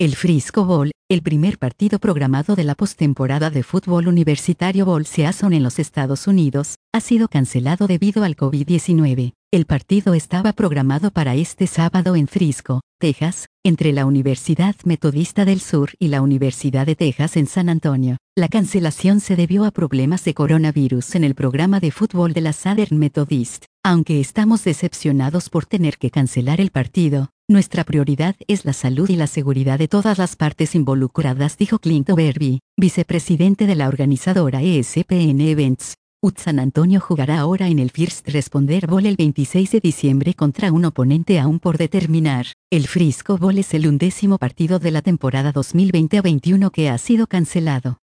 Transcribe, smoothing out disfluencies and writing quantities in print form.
El Frisco Bowl, el primer partido programado de la postemporada de fútbol universitario Bowl Season en los Estados Unidos, ha sido cancelado debido al COVID-19. El partido estaba programado para este sábado en Frisco, Texas, entre la Universidad Metodista del Sur y la Universidad de Texas en San Antonio. La cancelación se debió a problemas de coronavirus en el programa de fútbol de la Southern Methodist. Aunque estamos decepcionados por tener que cancelar el partido, nuestra prioridad es la salud y la seguridad de todas las partes involucradas, dijo Clint Overby, vicepresidente de la organizadora ESPN Events. San Antonio jugará ahora en el First Responder Bowl el 26 de diciembre contra un oponente aún por determinar. El Frisco Bowl es el 11º partido de la temporada 2020-21 que ha sido cancelado.